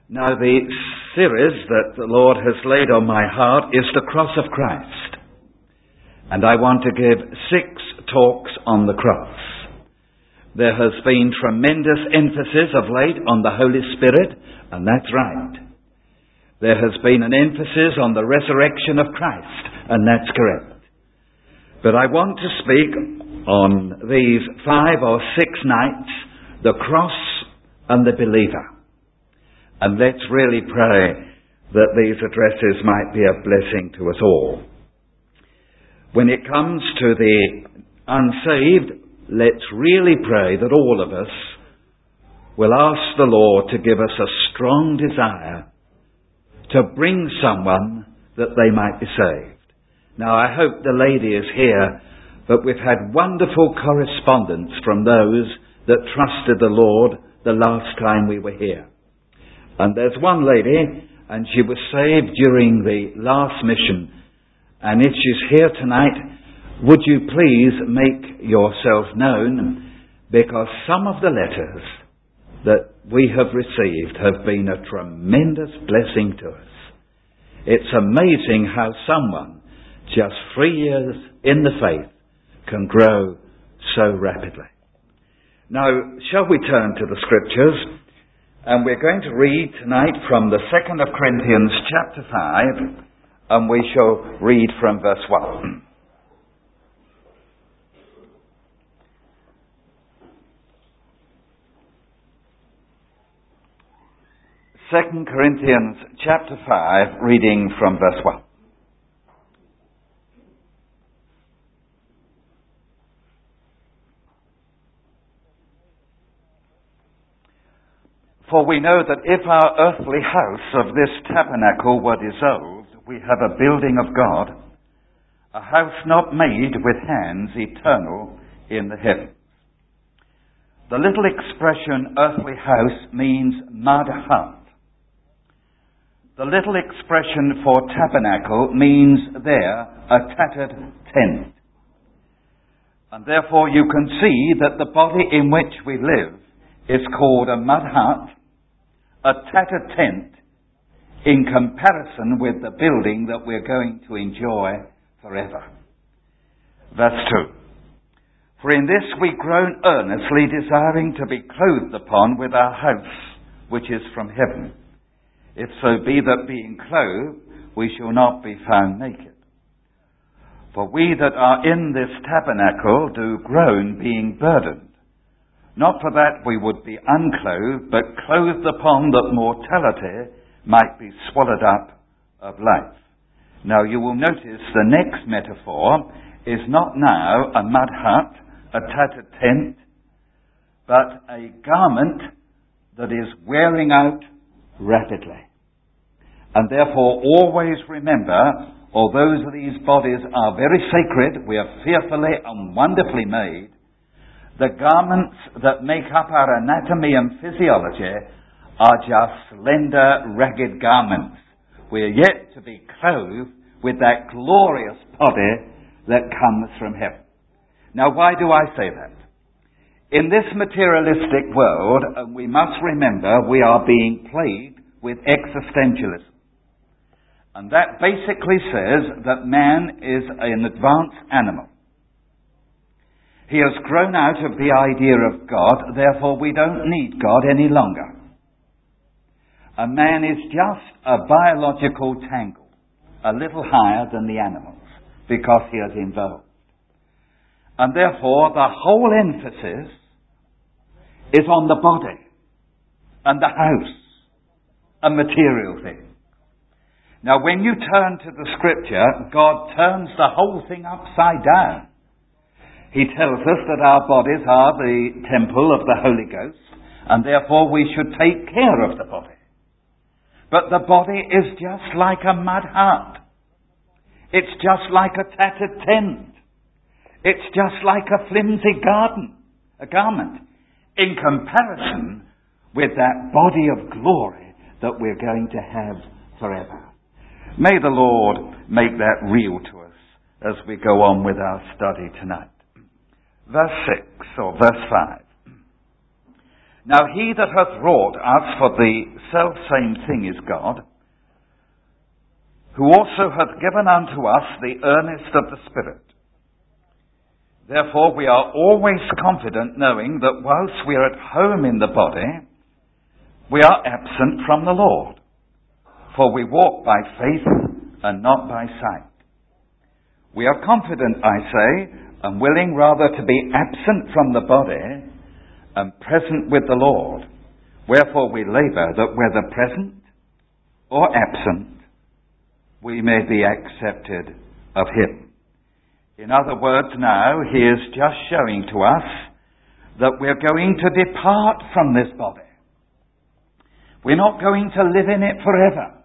Now, the series that the Lord has laid on my heart is the cross of Christ. And I want to give 6 talks on the cross. There has been tremendous emphasis of late on the Holy Spirit, and that's right. There has been an emphasis on the resurrection of Christ, and that's correct. But I want to speak on these 5 or 6 nights, the cross and the believer. And let's really pray that these addresses might be a blessing to us all. When it comes to the unsaved, let's really pray that all of us will ask the Lord to give us a strong desire to bring someone that they might be saved. Now, I hope the lady is here, but we've had wonderful correspondence from those that trusted the Lord the last time we were here. And there's one lady, and she was saved during the last mission. And if she's here tonight, would you please make yourself known? Because some of the letters that we have received have been a tremendous blessing to us. It's amazing how someone, just 3 years in the faith, can grow so rapidly. Now, shall we turn to the Scriptures? And we're going to read tonight from the 2nd of Corinthians chapter 5, and we shall read from verse 1. Second Corinthians chapter 5, reading from verse 1. For we know that if our earthly house of this tabernacle were dissolved, we have a building of God, a house not made with hands, eternal in the heavens. The little expression earthly house means mud hut. The little expression for tabernacle means there a tattered tent. And therefore you can see that the body in which we live is called a mud hut, a tattered tent, in comparison with the building that we're going to enjoy forever. Verse 2. For in this we groan earnestly, desiring to be clothed upon with our house, which is from heaven. If so be that being clothed, we shall not be found naked. For we that are in this tabernacle do groan, being burdened. Not for that we would be unclothed, but clothed upon that mortality might be swallowed up of life. Now you will notice the next metaphor is not now a mud hut, a tattered tent, but a garment that is wearing out rapidly. And therefore always remember, although these bodies are very sacred, we are fearfully and wonderfully made, the garments that make up our anatomy and physiology are just slender, ragged garments. We are yet to be clothed with that glorious body that comes from heaven. Now, why do I say that? In this materialistic world, we must remember we are being plagued with existentialism. And that basically says that man is an advanced animal. He has grown out of the idea of God, therefore we don't need God any longer. A man is just a biological tangle, a little higher than the animals, because he has evolved. And therefore the whole emphasis is on the body and the house and material things. Now when you turn to the Scripture, God turns the whole thing upside down. He tells us that our bodies are the temple of the Holy Ghost, and therefore we should take care of the body. But the body is just like a mud hut. It's just like a tattered tent. It's just like a flimsy garment, in comparison with that body of glory that we're going to have forever. May the Lord make that real to us as we go on with our study tonight. Verse 6 or verse 5. Now he that hath wrought us for the selfsame thing is God, who also hath given unto us the earnest of the Spirit. Therefore we are always confident, knowing that whilst we are at home in the body, we are absent from the Lord. For we walk by faith and not by sight. We are confident, I say, and willing rather to be absent from the body and present with the Lord. Wherefore we labour that whether present or absent, we may be accepted of him. In other words, now, he is just showing to us that we're going to depart from this body. We're not going to live in it forever.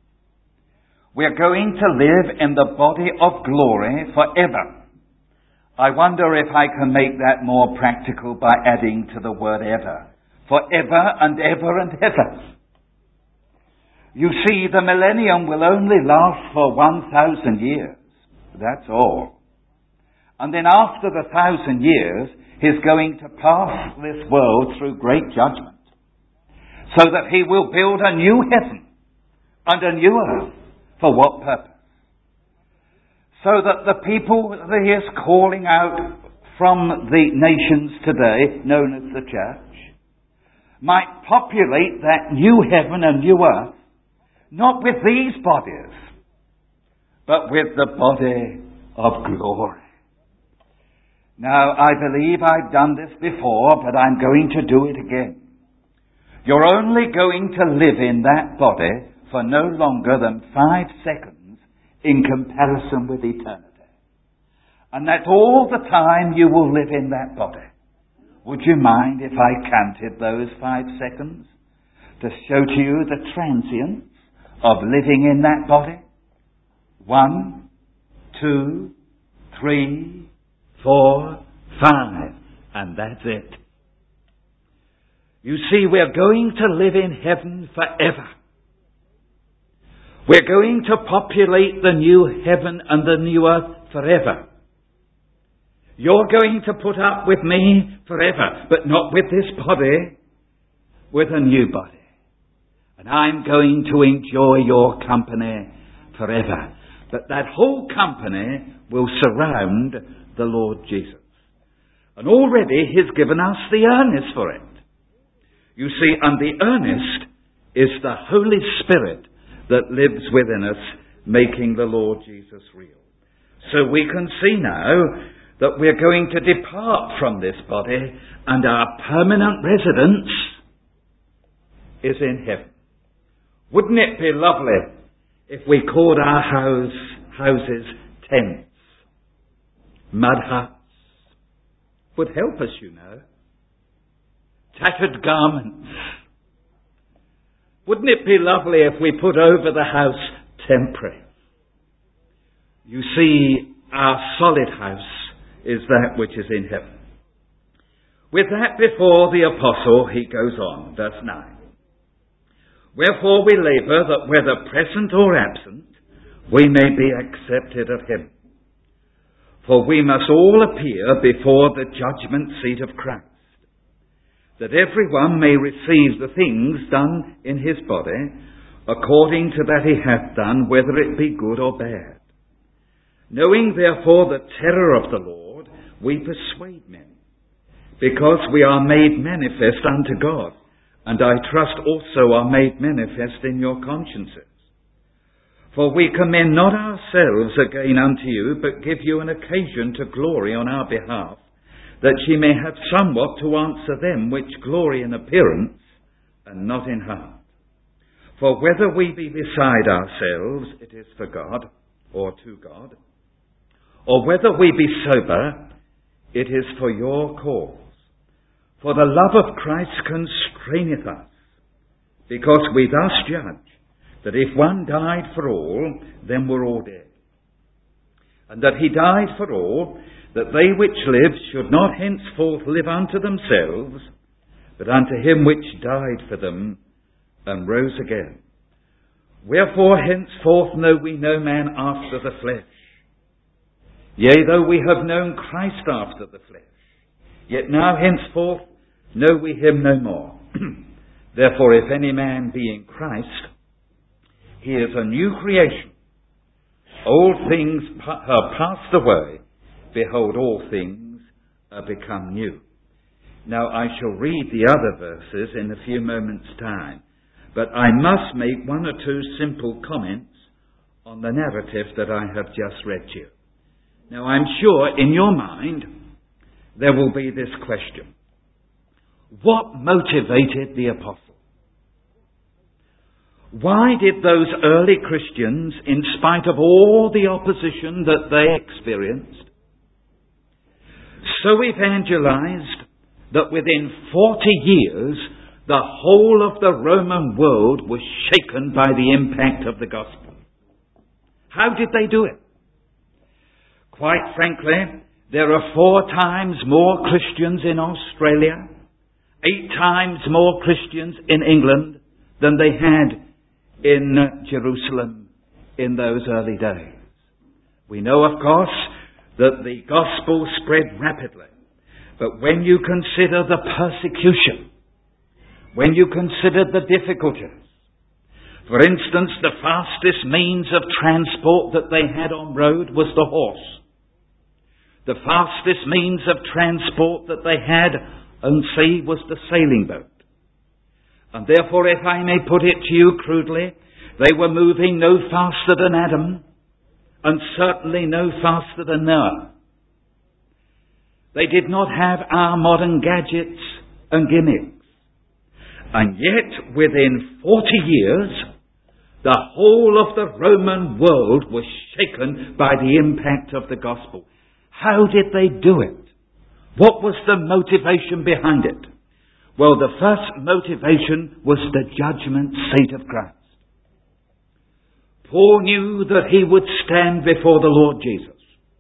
We're going to live in the body of glory forever. I wonder if I can make that more practical by adding to the word ever. Forever and ever and ever. You see, the millennium will only last for 1,000 years. That's all. And then after the 1,000 years, he's going to pass this world through great judgment, so that he will build a new heaven and a new earth. For what purpose? So that the people that he is calling out from the nations today, known as the church, might populate that new heaven and new earth, not with these bodies, but with the body of glory. Now, I believe I've done this before, but I'm going to do it again. You're only going to live in that body for no longer than 5 seconds in comparison with eternity. And that's all the time you will live in that body. Would you mind if I counted those 5 seconds to show to you the transience of living in that body? 1, 2, 3, 4, 5. And that's it. You see, we're going to live in heaven forever. We're going to populate the new heaven and the new earth forever. You're going to put up with me forever, but not with this body, with a new body. And I'm going to enjoy your company forever. But that whole company will surround the Lord Jesus. And already he's given us the earnest for it. You see, and the earnest is the Holy Spirit that lives within us, making the Lord Jesus real. So we can see now that we're going to depart from this body, and our permanent residence is in heaven. Wouldn't it be lovely if we called our houses tents? Mud huts would help us, you know. Tattered garments. Wouldn't it be lovely if we put over the house temporary? You see, our solid house is that which is in heaven. With that before the apostle, he goes on, verse 9. Wherefore we labour that whether present or absent, we may be accepted of him. For we must all appear before the judgment seat of Christ, that every one may receive the things done in his body, according to that he hath done, whether it be good or bad. Knowing therefore the terror of the Lord, we persuade men, because we are made manifest unto God, and I trust also are made manifest in your consciences. For we commend not ourselves again unto you, but give you an occasion to glory on our behalf, that ye may have somewhat to answer them which glory in appearance, and not in heart. For whether we be beside ourselves, it is for God, or to God, or whether we be sober, it is for your cause. For the love of Christ constraineth us, because we thus judge, that if one died for all, then were all dead. And that he died for all, that they which live should not henceforth live unto themselves, but unto him which died for them, and rose again. Wherefore henceforth know we no man after the flesh. Yea, though we have known Christ after the flesh, yet now henceforth know we him no more. Therefore, if any man be in Christ, he is a new creation. Old things are passed away. Behold, all things are become new. Now, I shall read the other verses in a few moments' time, but I must make one or two simple comments on the narrative that I have just read to you. Now, I'm sure in your mind there will be this question. What motivated the apostle? Why did those early Christians, in spite of all the opposition that they experienced, so evangelized that within 40 years the whole of the Roman world was shaken by the impact of the gospel? How did they do it? Quite frankly, there are 4 times more Christians in Australia, 8 times more Christians in England than they had in Jerusalem in those early days. We know, of course, that the gospel spread rapidly. But when you consider the persecution, when you consider the difficulties, for instance, the fastest means of transport that they had on road was the horse. The fastest means of transport that they had on sea was the sailing boat. And therefore, if I may put it to you crudely, they were moving no faster than Adam, and certainly no faster than Noah. They did not have our modern gadgets and gimmicks. And yet, within 40 years, the whole of the Roman world was shaken by the impact of the gospel. How did they do it? What was the motivation behind it? Well, the first motivation was the judgment seat of Christ. Paul knew that he would stand before the Lord Jesus.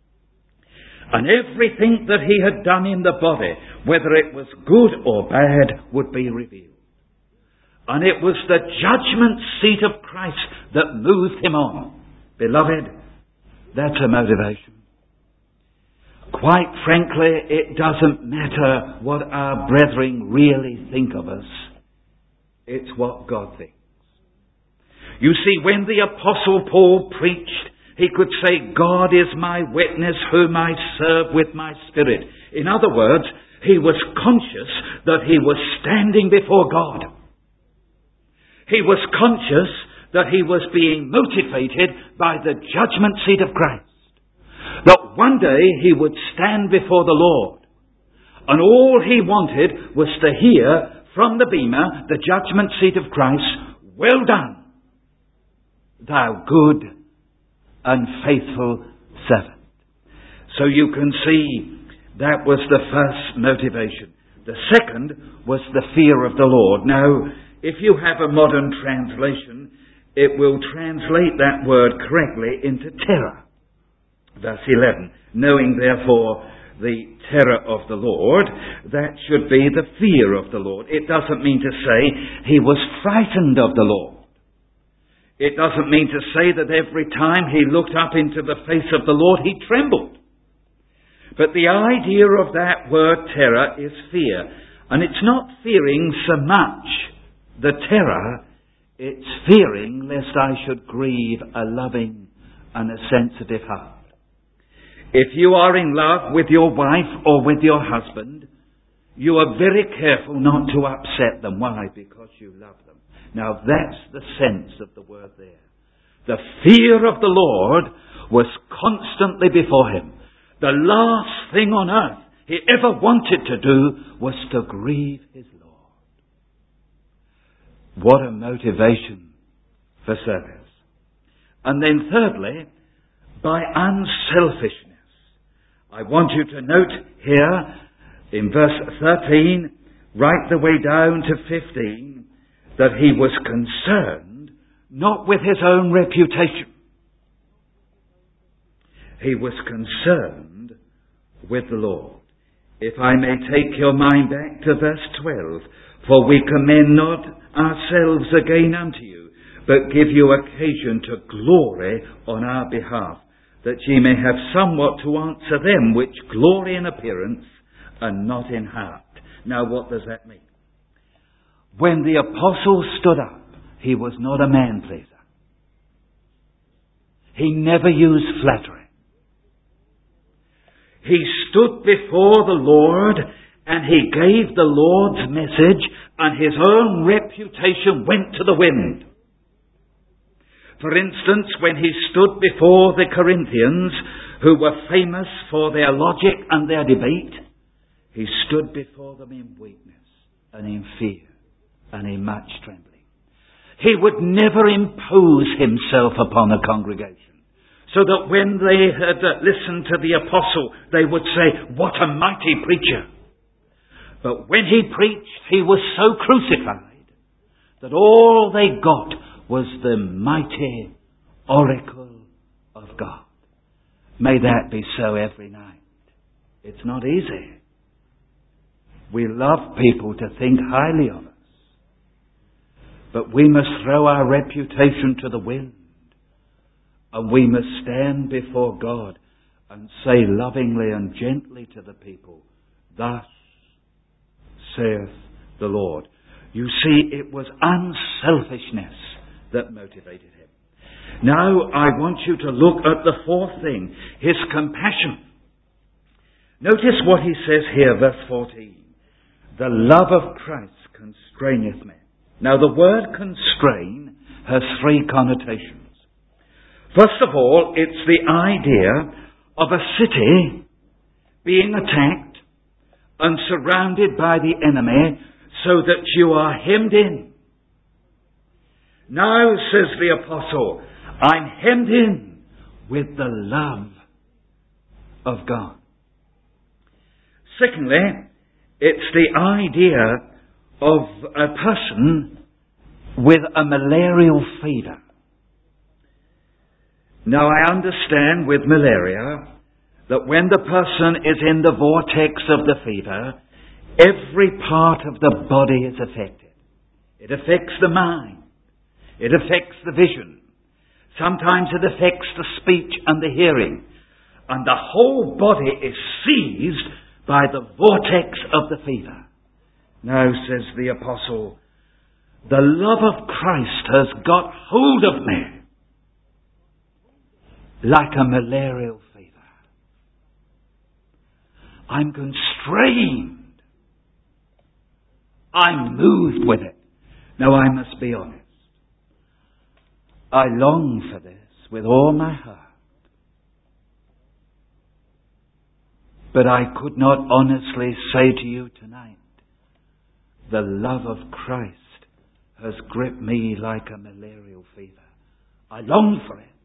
And everything that he had done in the body, whether it was good or bad, would be revealed. And it was the judgment seat of Christ that moved him on. Beloved, that's a motivation. Quite frankly, it doesn't matter what our brethren really think of us. It's what God thinks. You see, when the Apostle Paul preached, he could say, God is my witness whom I serve with my spirit. In other words, he was conscious that he was standing before God. He was conscious that he was being motivated by the judgment seat of Christ. That one day he would stand before the Lord. And all he wanted was to hear from the bema, the judgment seat of Christ, well done, thou good and faithful servant. So you can see that was the first motivation. The second was the fear of the Lord. Now, if you have a modern translation, it will translate that word correctly into terror. Verse 11, knowing therefore the terror of the Lord, that should be the fear of the Lord. It doesn't mean to say he was frightened of the Lord. It doesn't mean to say that every time he looked up into the face of the Lord, he trembled. But the idea of that word terror is fear. And it's not fearing so much the terror, it's fearing lest I should grieve a loving and a sensitive heart. If you are in love with your wife or with your husband, you are very careful not to upset them. Why? Because you love them. Now that's the sense of the word there. The fear of the Lord was constantly before him. The last thing on earth he ever wanted to do was to grieve his Lord. What a motivation for service. And then thirdly, by unselfishness. I want you to note here in verse 13, right the way down to 15, that he was concerned not with his own reputation. He was concerned with the Lord. If I may take your mind back to verse 12, for we commend not ourselves again unto you, but give you occasion to glory on our behalf, that ye may have somewhat to answer them which glory in appearance and not in heart. Now, what does that mean? When the apostle stood up, he was not a man-pleaser. He never used flattery. He stood before the Lord and he gave the Lord's message, and his own reputation went to the wind. For instance, when he stood before the Corinthians, who were famous for their logic and their debate, he stood before them in weakness and in fear and in much trembling. He would never impose himself upon a congregation, so that when they had listened to the apostle, they would say, "What a mighty preacher!" But when he preached, he was so crucified that all they got was the mighty oracle of God. May that be so every night. It's not easy. We love people to think highly of us, but we must throw our reputation to the wind, and we must stand before God and say lovingly and gently to the people, "Thus saith the Lord." You see, it was unselfishness that motivated him. Now I want you to look at the fourth thing, his compassion. Notice what he says here, verse 14. The love of Christ constraineth me. Now the word constrain has three connotations. First of all, it's the idea of a city being attacked and surrounded by the enemy so that you are hemmed in. Now, says the apostle, I'm hemmed in with the love of God. Secondly, it's the idea of a person with a malarial fever. Now, I understand with malaria that when the person is in the vortex of the fever, every part of the body is affected. It affects the mind. It affects the vision. Sometimes it affects the speech and the hearing. And the whole body is seized by the vortex of the fever. Now, says the apostle, the love of Christ has got hold of me like a malarial fever. I'm constrained. I'm moved with it. Now, I must be honest. I long for this with all my heart. But I could not honestly say to you tonight, the love of Christ has gripped me like a malarial fever. I long for it.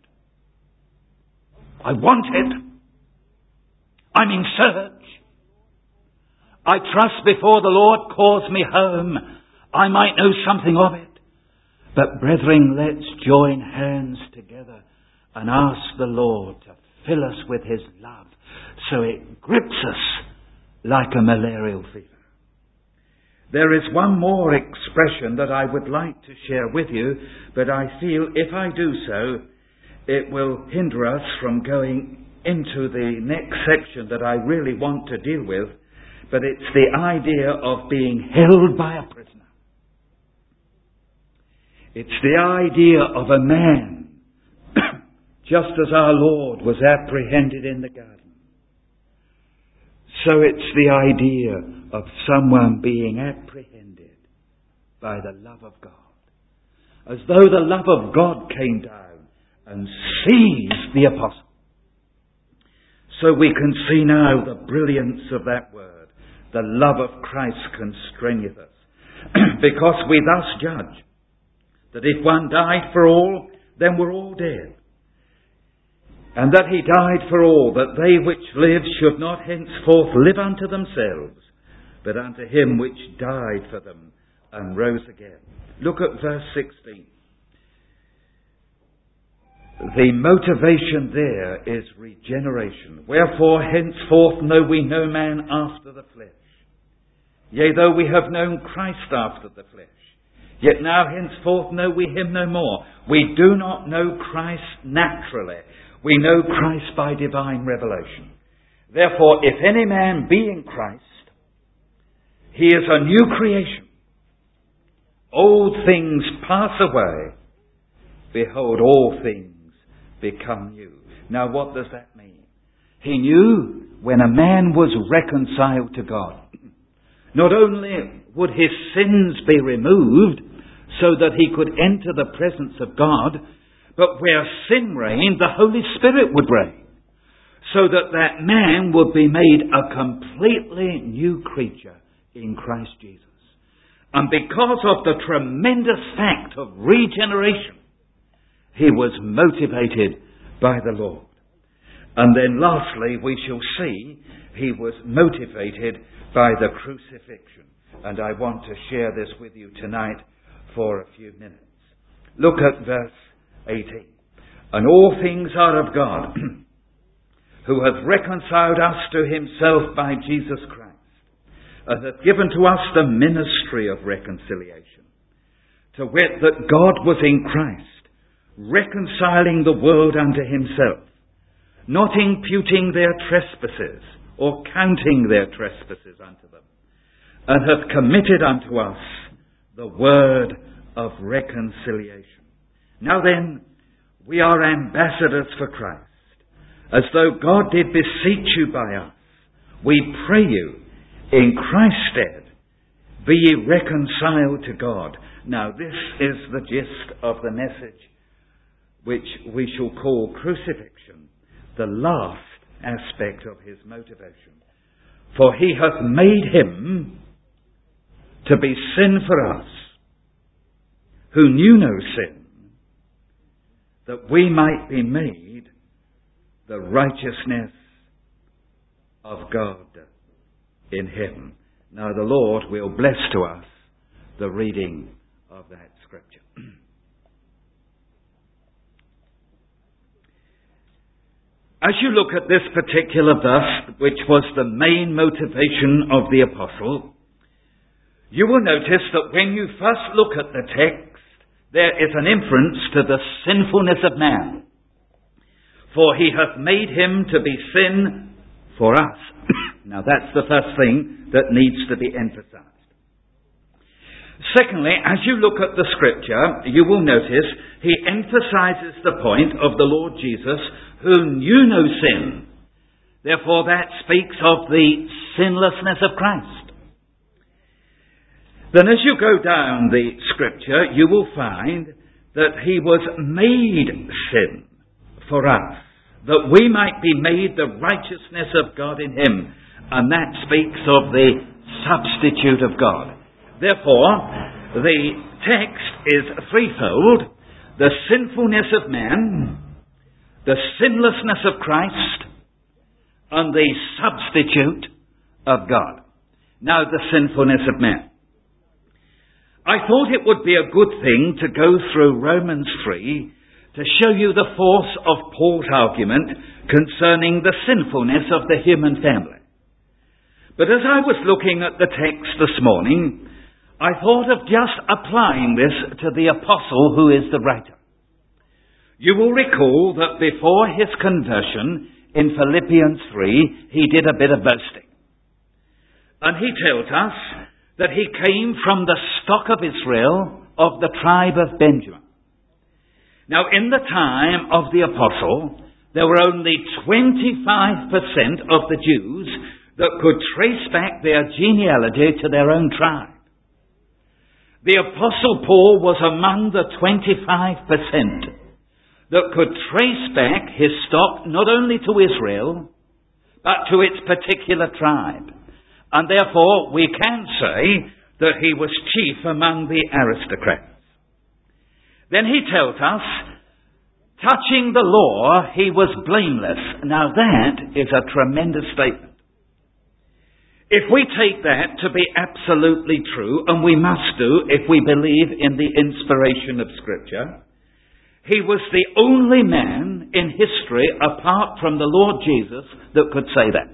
I want it. I'm in search. I trust before the Lord calls me home, I might know something of it. But brethren, let's join hands together and ask the Lord to fill us with His love so it grips us like a malarial fever. There is one more expression that I would like to share with you, but I feel if I do so, it will hinder us from going into the next section that I really want to deal with, but it's the idea of being held by a prisoner. It's the idea of a man, just as our Lord was apprehended in the garden. So it's the idea of someone being apprehended by the love of God. As though the love of God came down and seized the apostle. So we can see now the brilliance of that word. The love of Christ constraineth us. Because we thus judge that if one died for all, then we're all dead. And that He died for all, that they which live should not henceforth live unto themselves, but unto Him which died for them and rose again. Look at verse 16. The motivation there is regeneration. Wherefore henceforth know we no man after the flesh. Yea, though we have known Christ after the flesh, yet now henceforth know we Him no more. We do not know Christ naturally. We know Christ by divine revelation. Therefore, if any man be in Christ, He is a new creation. Old things pass away. Behold, all things become new. Now what does that mean? He knew when a man was reconciled to God, not only would his sins be removed so that he could enter the presence of God, but where sin reigned, the Holy Spirit would reign, so that that man would be made a completely new creature in Christ Jesus. And because of the tremendous fact of regeneration, he was motivated by the Lord. And then lastly, we shall see he was motivated by the crucifixion. And I want to share this with you tonight for a few minutes. Look at verse 18. And all things are of God, who hath reconciled us to himself by Jesus Christ, and hath given to us the ministry of reconciliation, to wit, that God was in Christ, reconciling the world unto himself, not imputing their trespasses, or counting their trespasses unto them, and hath committed unto us the word of reconciliation. Now then, we are ambassadors for Christ, as though God did beseech you by us. We pray you, in Christ's stead, be ye reconciled to God. Now this is the gist of the message, which we shall call crucifixion, the last aspect of his motivation. For he hath made him to be sin for us, who knew no sin, that we might be made the righteousness of God in him. Now the Lord will bless to us the reading of that scripture. As you look at this particular verse, which was the main motivation of the apostle, you will notice that when you first look at the text, there is an inference to the sinfulness of man. For he hath made him to be sin for us. Now that's the first thing that needs to be emphasized. Secondly, as you look at the scripture, you will notice he emphasizes the point of the Lord Jesus, who knew no sin. Therefore that speaks of the sinlessness of Christ. Then as you go down the scripture, you will find that he was made sin for us, that we might be made the righteousness of God in him. And that speaks of the substitute of God. Therefore, the text is threefold: the sinfulness of man, the sinlessness of Christ, and the substitute of God. Now, the sinfulness of man. I thought it would be a good thing to go through Romans 3 to show you the force of Paul's argument concerning the sinfulness of the human family. But as I was looking at the text this morning, I thought of just applying this to the apostle who is the writer. You will recall that before his conversion in Philippians 3, he did a bit of boasting. And he tells us that he came from the stock of Israel, of the tribe of Benjamin. Now, in the time of the apostle, there were only 25% of the Jews that could trace back their genealogy to their own tribe. The apostle Paul was among the 25% that could trace back his stock not only to Israel, but to its particular tribe. And therefore, we can say that he was chief among the aristocrats. Then he tells us, touching the law, he was blameless. Now that is a tremendous statement. If we take that to be absolutely true, and we must do if we believe in the inspiration of Scripture, he was the only man in history, apart from the Lord Jesus, that could say that.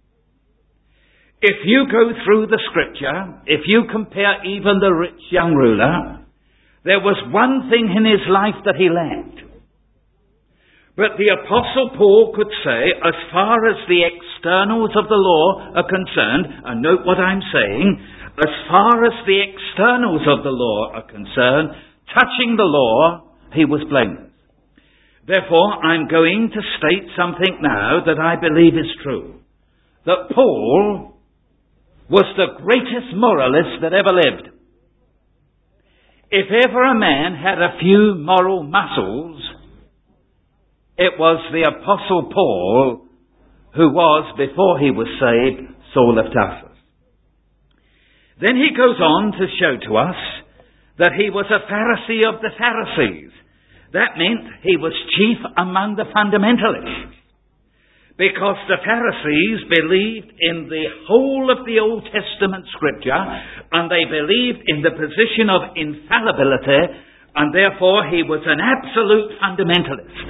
If you go through the Scripture, if you compare even the rich young ruler, there was one thing in his life that he lacked. But the Apostle Paul could say, as far as the externals of the law are concerned, and note what I'm saying, as far as the externals of the law are concerned, touching the law, he was blameless. Therefore, I'm going to state something now that I believe is true. That Paul was the greatest moralist that ever lived. If ever a man had a few moral muscles, it was the Apostle Paul, who was, before he was saved, Saul of Tarsus. Then he goes on to show to us that he was a Pharisee of the Pharisees. That meant he was chief among the fundamentalists. Because the Pharisees believed in the whole of the Old Testament scripture, and they believed in the position of infallibility, and therefore he was an absolute fundamentalist.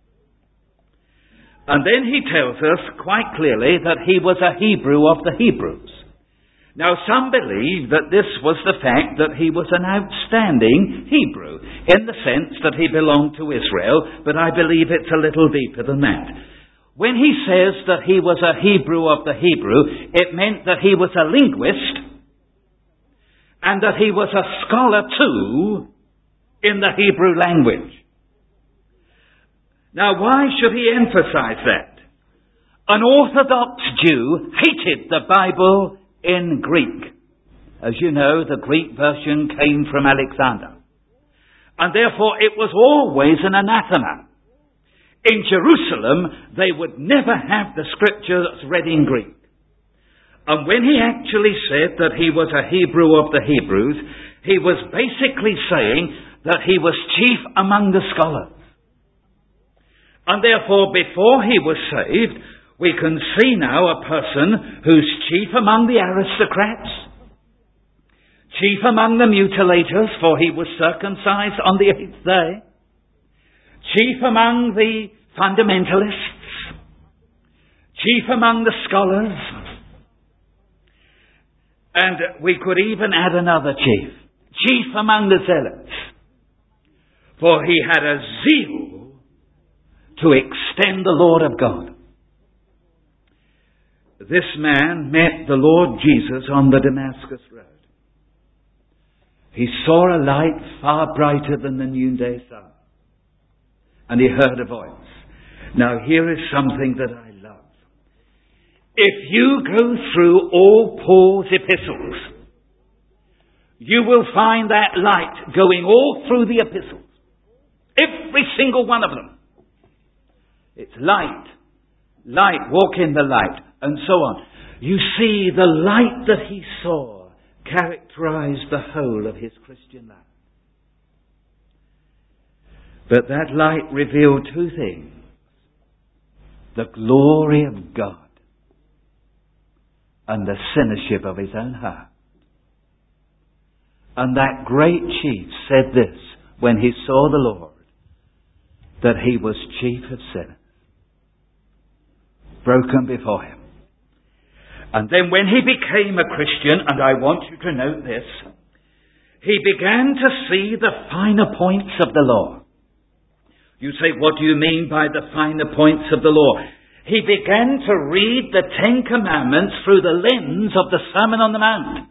And then he tells us quite clearly that he was a Hebrew of the Hebrews. Now, some believe that this was the fact that he was an outstanding Hebrew, in the sense that he belonged to Israel, but I believe it's a little deeper than that. When he says that he was a Hebrew of the Hebrew, it meant that he was a linguist, and that he was a scholar too in the Hebrew language. Now, why should he emphasize that? An Orthodox Jew hated the Bible in Greek. As you know, the Greek version came from Alexander. And therefore it was always an anathema. In Jerusalem, they would never have the scriptures read in Greek. And when he actually said that he was a Hebrew of the Hebrews, he was basically saying that he was chief among the scholars. And therefore, before he was saved, we can see now a person who's chief among the aristocrats, chief among the mutilators, for he was circumcised on the 8th day, chief among the fundamentalists, chief among the scholars, and we could even add another chief among the zealots, for he had a zeal to extend the Lord of God. This man met the Lord Jesus on the Damascus road. He saw a light far brighter than the noonday sun. And he heard a voice. Now here is something that I love. If you go through all Paul's epistles, you will find that light going all through the epistles. Every single one of them. It's light. Light, walk in the light. And so on. You see, the light that he saw characterized the whole of his Christian life. But that light revealed two things. The glory of God and the sinnership of his own heart. And that great chief said this when he saw the Lord, that he was chief of sinners, broken before him. And then when he became a Christian, and I want you to note this, he began to see the finer points of the law. You say, what do you mean by the finer points of the law? He began to read the 10 Commandments through the lens of the Sermon on the Mount.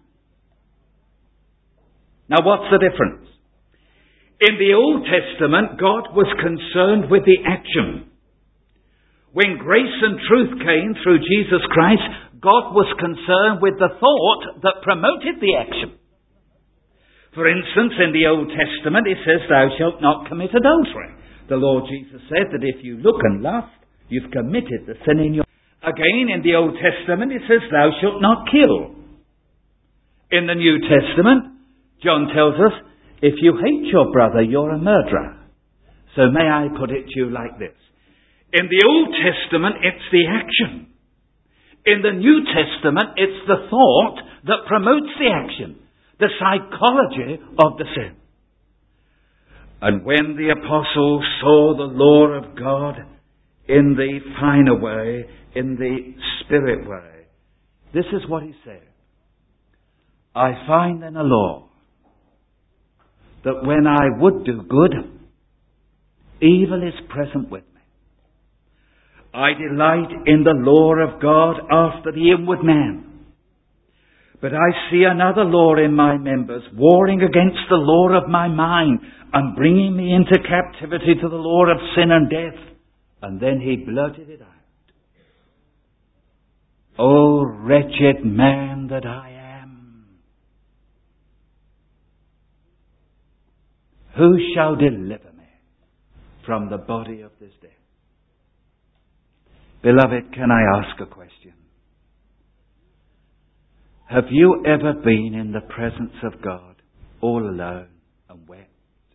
Now what's the difference? In the Old Testament, God was concerned with the action. When grace and truth came through Jesus Christ, God was concerned with the thought that promoted the action. For instance, in the Old Testament, it says, thou shalt not commit adultery. The Lord Jesus said that if you look and lust, you've committed the sin in your... Again, in the Old Testament, it says, thou shalt not kill. In the New Testament, John tells us, if you hate your brother, you're a murderer. So may I put it to you like this. In the Old Testament, it's the action. In the New Testament, it's the thought that promotes the action. The psychology of the sin. And when the apostle saw the law of God in the finer way, in the spirit way, this is what he said. I find in a law that when I would do good, evil is present with me. I delight in the law of God after the inward man. But I see another law in my members, warring against the law of my mind, and bringing me into captivity to the law of sin and death. And then he blurted it out. O wretched man that I am, who shall deliver me from the body of this death? Beloved, can I ask a question? Have you ever been in the presence of God all alone and wept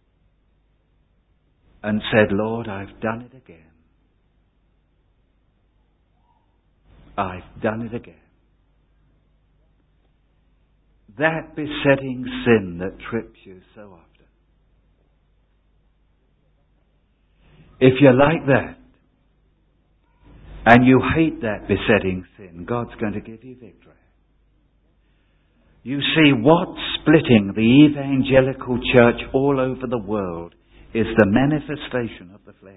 and said, Lord, I've done it again. I've done it again. That besetting sin that trips you so often. If you're like that, and you hate that besetting sin, God's going to give you victory. You see, what's splitting the evangelical church all over the world is the manifestation of the flesh.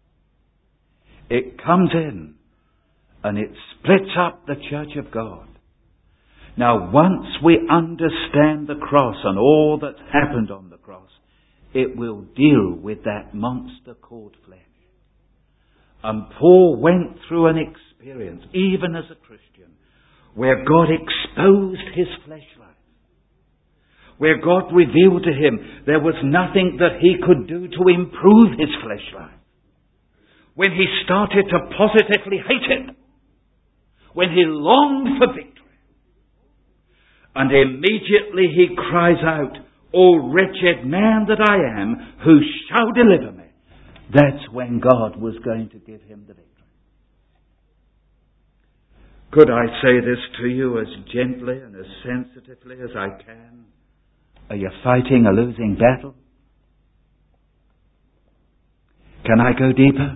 It comes in and it splits up the church of God. Now, once we understand the cross and all that's happened on the cross, it will deal with that monster called flesh. And Paul went through an experience, even as a Christian, where God exposed his flesh life. Where God revealed to him there was nothing that he could do to improve his flesh life. When he started to positively hate it. When he longed for victory. And immediately he cries out, O wretched man that I am, who shall deliver me? That's when God was going to give him the victory. Could I say this to you as gently and as sensitively as I can? Are you fighting a losing battle? Can I go deeper?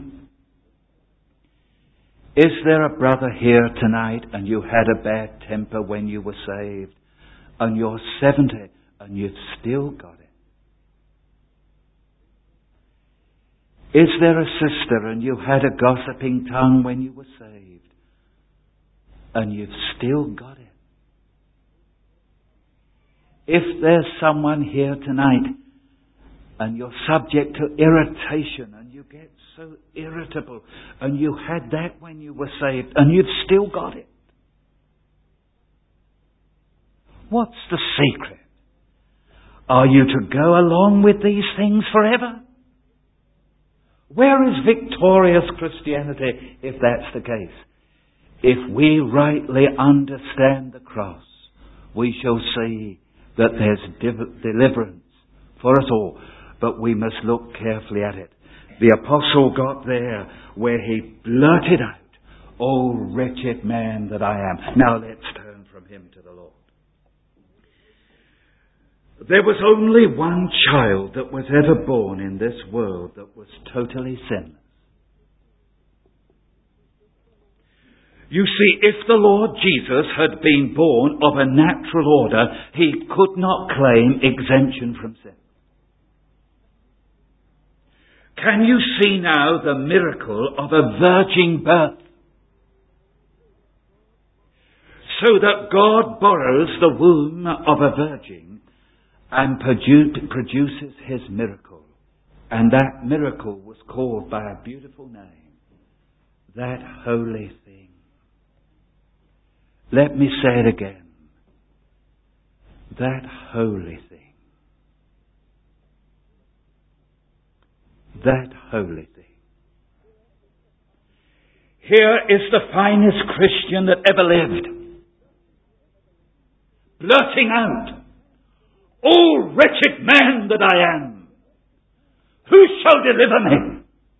Is there a brother here tonight and you had a bad temper when you were saved and you're 70 and you've still got it? Is there a sister and you had a gossiping tongue when you were saved and you've still got it? If there's someone here tonight and you're subject to irritation and you get so irritable and you had that when you were saved and you've still got it, what's the secret? Are you to go along with these things forever? Where is victorious Christianity if that's the case? If we rightly understand the cross, we shall see that there's deliverance for us all, but we must look carefully at it. The apostle got there where he blurted out, O wretched man that I am. Now let's turn from him to the Lord. There was only one child that was ever born in this world that was totally sinless. You see, if the Lord Jesus had been born of a natural order, he could not claim exemption from sin. Can you see now the miracle of a virgin birth? So that God borrows the womb of a virgin and produces his miracle. And that miracle was called by a beautiful name, that holy thing. Let me say it again. That holy thing. That holy thing. Here is the finest Christian that ever lived. Blurting out, O wretched man that I am, who shall deliver me?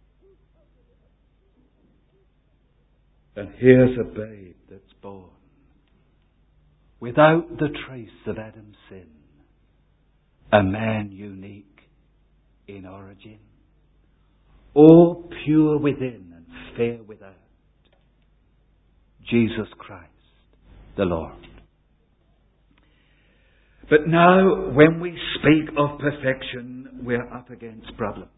And here's a babe that's born without the trace of Adam's sin, a man unique in origin, all pure within and fair without, Jesus Christ the Lord. But now, when we speak of perfection, we're up against problems.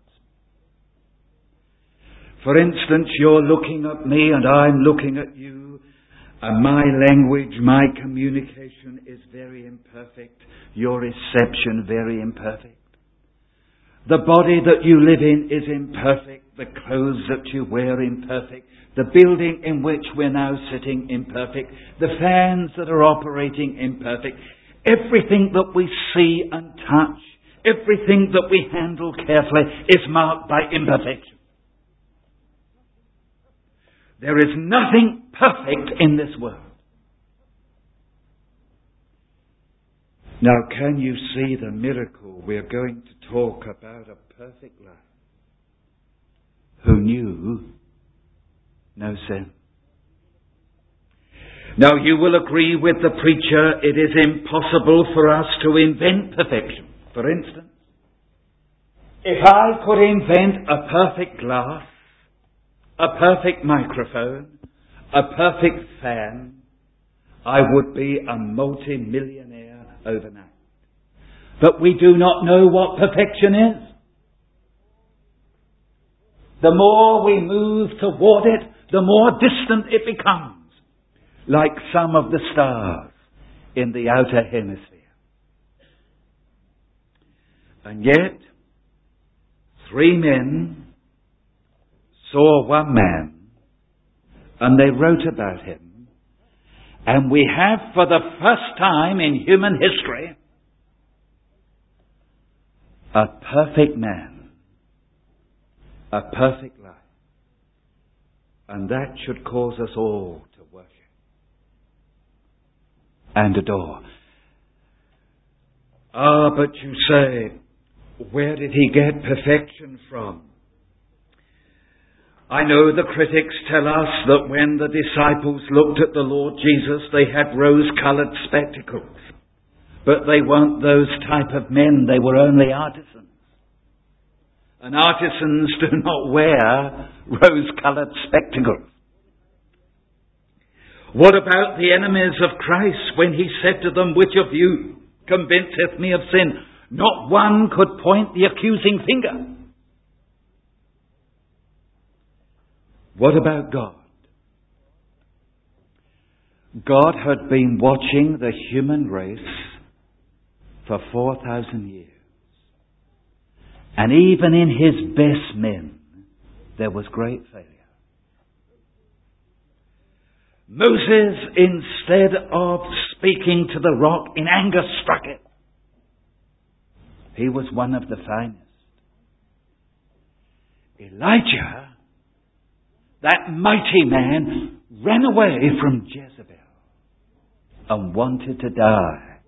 For instance, you're looking at me and I'm looking at you, And my language, my communication is very imperfect. Your reception very imperfect. The body that you live in is imperfect. The clothes that you wear imperfect. The building in which we're now sitting imperfect. The fans that are operating imperfect. Everything that we see and touch, everything that we handle carefully is marked by imperfection. There is nothing perfect in this world. Now, can you see the miracle? We're going to talk about a perfect life who knew no sin. Now, you will agree with the preacher, it is impossible for us to invent perfection. For instance, if I could invent a perfect glass, a perfect microphone, a perfect fan, I would be a multi-millionaire overnight. But we do not know what perfection is. The more we move toward it, the more distant it becomes, like some of the stars in the outer hemisphere. And yet, 3 men saw one man, and they wrote about him. And we have, for the first time in human history, a perfect man, a perfect life. And that should cause us all to worship and adore. Ah, but you say, where did he get perfection from? I know the critics tell us that when the disciples looked at the Lord Jesus, they had rose-coloured spectacles. But they weren't those type of men. They were only artisans. And artisans do not wear rose-coloured spectacles. What about the enemies of Christ when he said to them, which of you convinceth me of sin? Not one could point the accusing finger. What about God? God had been watching the human race for 4,000 years. And even in his best men, there was great failure. Moses, instead of speaking to the rock in anger, struck it. He was one of the finest. Elijah, that mighty man, ran away from Jezebel and wanted to die.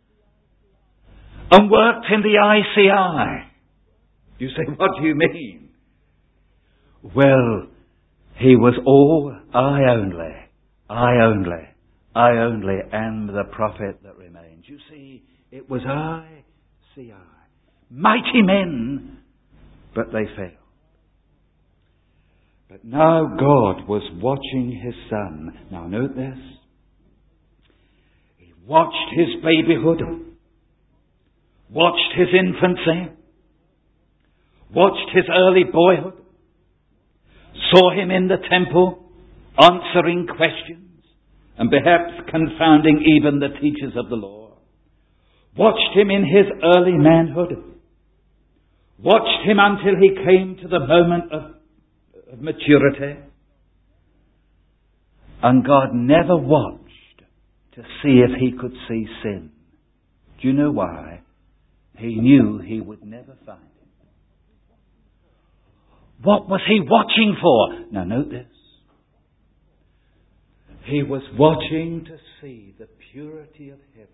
And worked in the ICI. You say, what do you mean? Well, he was all I only am the prophet that remains. You see, it was ICI. Mighty men, but they failed. But now God was watching his son. Now note this. He watched his babyhood, watched his infancy, watched his early boyhood, saw him in the temple answering questions and perhaps confounding even the teachers of the law, watched him in his early manhood, watched him until he came to the moment of maturity. And God never watched to see if he could see sin. Do you know why? He knew he would never find it. What was he watching for? Now note this. He was watching to see the purity of heaven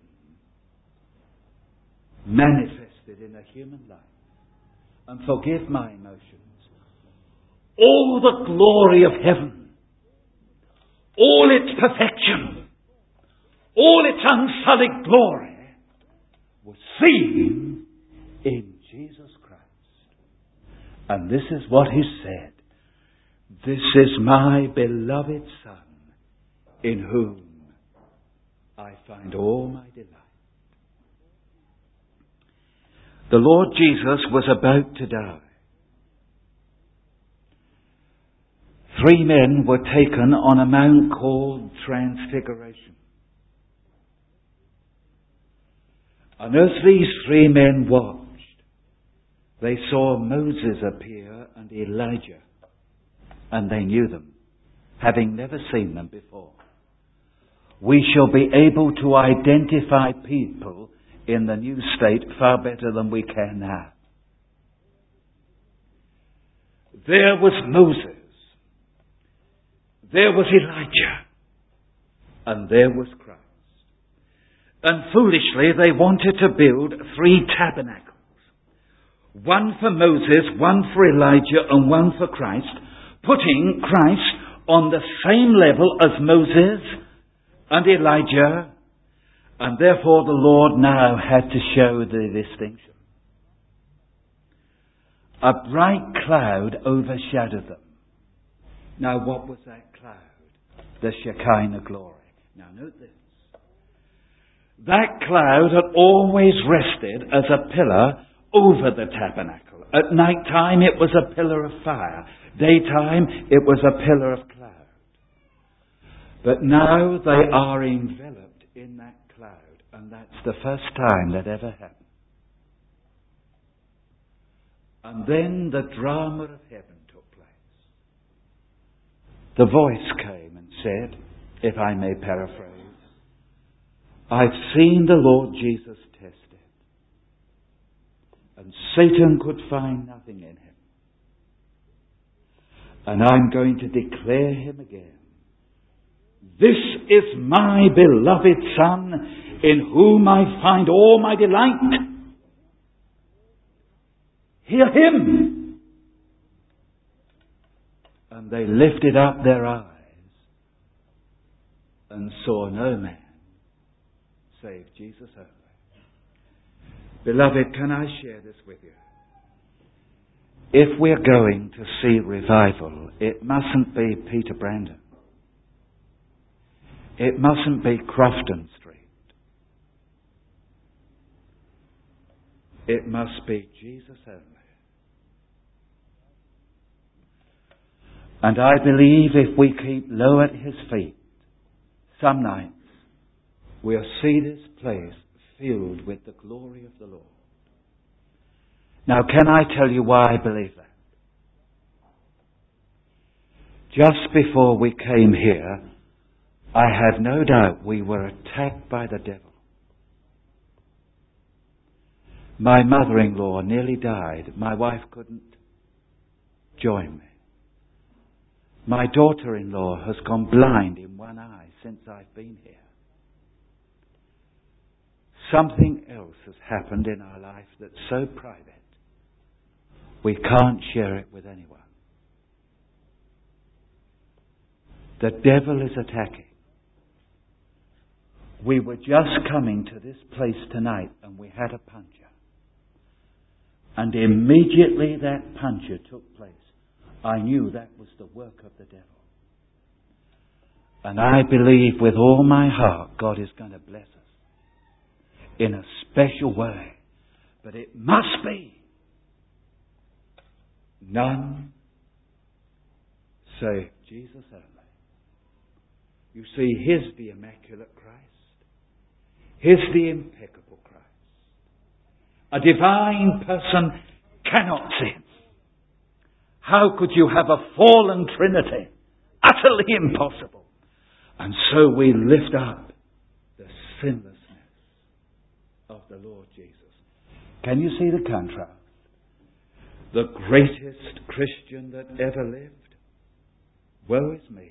manifested in a human life. And forgive my emotions. All the glory of heaven, all its perfection, all its unsullied glory was seen in Jesus Christ. And this is what he said. This is my beloved Son, in whom I find all my delight. The Lord Jesus was about to die. 3 men were taken on a mount called Transfiguration. And as these 3 men watched, they saw Moses appear and Elijah, and they knew them, having never seen them before. We shall be able to identify people in the new state far better than we can now. There was Moses, there was Elijah, and there was Christ. And foolishly they wanted to build 3 tabernacles. One for Moses, one for Elijah, and one for Christ, putting Christ on the same level as Moses and Elijah, and therefore the Lord now had to show the distinction. A bright cloud overshadowed them. Now what was that cloud? The Shekinah glory. Now note this. That cloud had always rested as a pillar over the tabernacle. At night time it was a pillar of fire. Daytime it was a pillar of cloud. But now they are enveloped in that cloud, and that's the first time that ever happened. And then the drama of heaven took place. The voice came and said, if I may paraphrase, I've seen the Lord Jesus tested, and Satan could find nothing in him. And I'm going to declare him again. This is my beloved Son, in whom I find all my delight. Hear him. And they lifted up their eyes and saw no man save Jesus only. Beloved, can I share this with you? If we're going to see revival, it mustn't be Peter Brandon. It mustn't be Crofton Street. It must be Jesus only. And I believe if we keep low at his feet, some nights we'll see this place filled with the glory of the Lord. Now, can I tell you why I believe that? Just before we came here, I had no doubt we were attacked by the devil. My mother-in-law nearly died. My wife couldn't join me. My daughter-in-law has gone blind in one eye since I've been here. Something else has happened in our life that's so private, we can't share it with anyone. The devil is attacking. We were just coming to this place tonight and we had a puncture. And immediately that puncture took place, I knew that was the work of the devil. And I believe with all my heart God is going to bless us in a special way. But it must be none save Jesus only. You see, His the immaculate Christ. His the impeccable Christ. A divine person cannot sin. How could you have a fallen Trinity? Utterly impossible. And so we lift up the sinlessness of the Lord Jesus. Can you see the contrast? The greatest Christian that ever lived? Woe is me.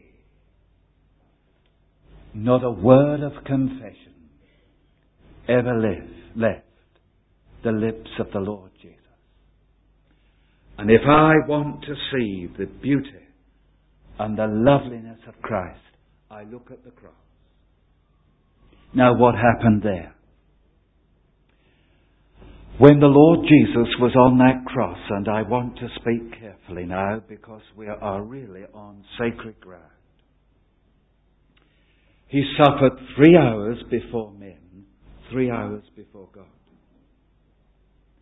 Not a word of confession ever left the lips of the Lord Jesus. And if I want to see the beauty and the loveliness of Christ, I look at the cross. Now what happened there? When the Lord Jesus was on that cross, and I want to speak carefully now because we are really on sacred ground. He suffered 3 hours before men, 3 hours before God.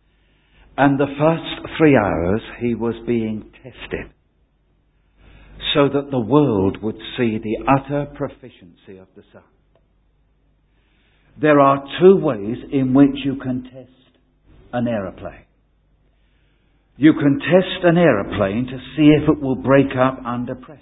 And the first 3 hours he was being tested. so that the world would see the utter proficiency of the Son. There are two ways in which you can test an aeroplane. You can test an aeroplane to see if it will break up under pressure.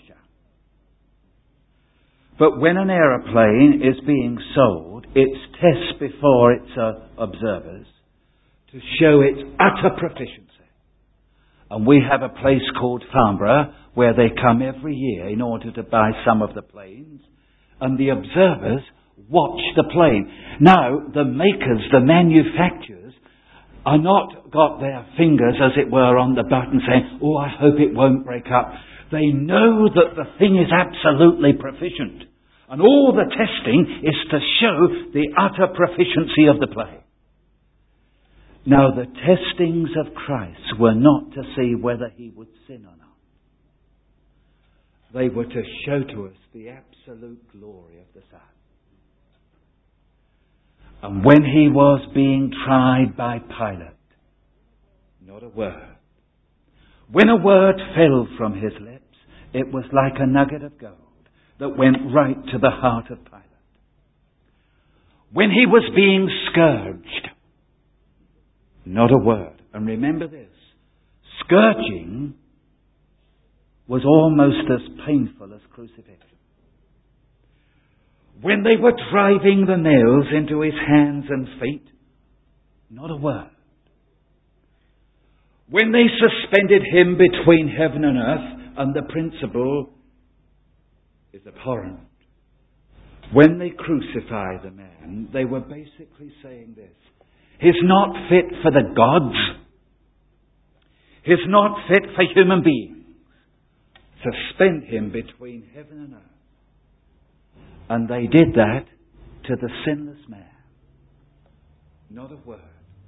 But when an aeroplane is being sold, it's tests before its observers to show its utter proficiency. And we have a place called Farnborough where they come every year in order to buy some of the planes, and the observers watch the plane. Now, the makers, the manufacturers, are not got their fingers, as it were, on the button saying, oh, I hope it won't break up. They know that the thing is absolutely proficient. And all the testing is to show the utter proficiency of the plane. Now, the testings of Christ were not to see whether he would sin or not. They were to show to us the absolute glory of the Son. And when he was being tried by Pilate, not a word. When a word fell from his lips, it was like a nugget of gold that went right to the heart of Pilate. When he was being scourged, not a word. And remember this, scourging was almost as painful as crucifixion. When they were driving the nails into his hands and feet, not a word. When they suspended him between heaven and earth, and the principle is abhorrent. When they crucify the man, they were basically saying this: he's not fit for the gods. He's not fit for human beings. Suspend him between heaven and earth. And they did that to the sinless man. Not a word.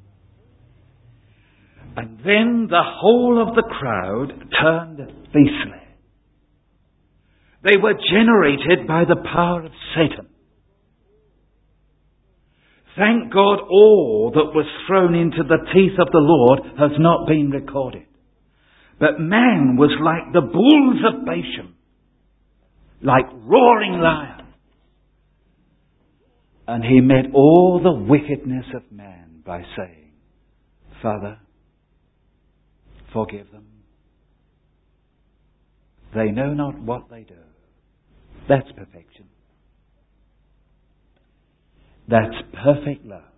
And then the whole of the crowd turned beastly. They were generated by the power of Satan. Thank God all that was thrown into the teeth of the Lord has not been recorded. But man was like the bulls of Bashan, like roaring lions. And he met all the wickedness of man by saying, Father, forgive them. They know not what they do. That's perfection. That's perfect love.